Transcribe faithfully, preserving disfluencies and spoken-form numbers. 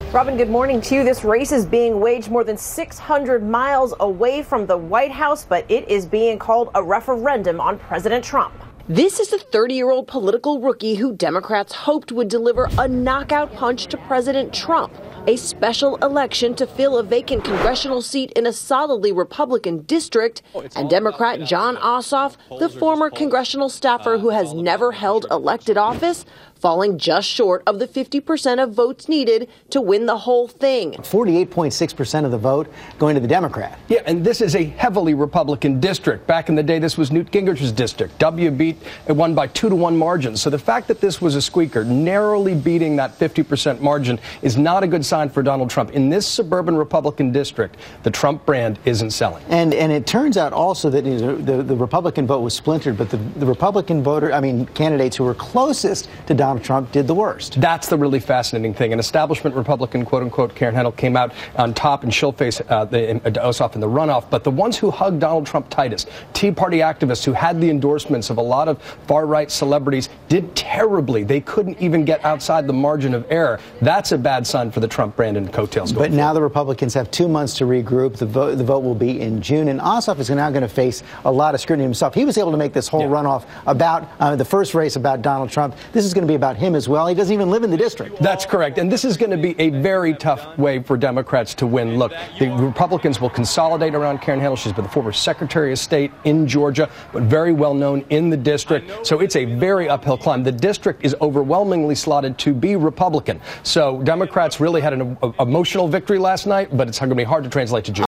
Robin, good morning to you. This race is being waged more than six hundred miles away from the White House, but it is being called a referendum on President Trump. This is a thirty-year-old political rookie who Democrats hoped would deliver a knockout punch to President Trump. A special election to fill a vacant congressional seat in a solidly Republican district, and Democrat Jon Ossoff, the former congressional staffer who has never held elected office, falling just short of the fifty percent of votes needed to win the whole thing. forty-eight point six percent of the vote going to the Democrat. Yeah, and this is a heavily Republican district. Back in the day, this was Newt Gingrich's district. W beat, it won by two to one margins. So the fact that this was a squeaker, narrowly beating that fifty percent margin, is not a good sign for Donald Trump. In this suburban Republican district, the Trump brand isn't selling. And and it turns out also that you know, the, the Republican vote was splintered, but the, the Republican voter, I mean, candidates who were closest to Donald Donald Trump did the worst. That's the really fascinating thing. An establishment Republican, quote unquote, Karen Handel, came out on top, and she'll face uh, the, uh, Ossoff in the runoff. But the ones who hugged Donald Trump tightest, Tea Party activists who had the endorsements of a lot of far-right celebrities, did terribly. They couldn't even get outside the margin of error. That's a bad sign for the Trump brand and coattails. But now the Republicans have two months to regroup. The vote, the vote will be in June, and Ossoff is now going to face a lot of scrutiny himself. He was able to make this whole yeah. runoff about uh, the first race about Donald Trump. This is going to be about him as well. He doesn't even live in the district. That's correct. And this is going to be a very tough way for Democrats to win. Look, the Republicans will consolidate around Karen Handel. She's been the former Secretary of State in Georgia, but very well known in the district. So it's a very uphill climb. The district is overwhelmingly slotted to be Republican. So Democrats really had an emotional victory last night, but it's going to be hard to translate to June.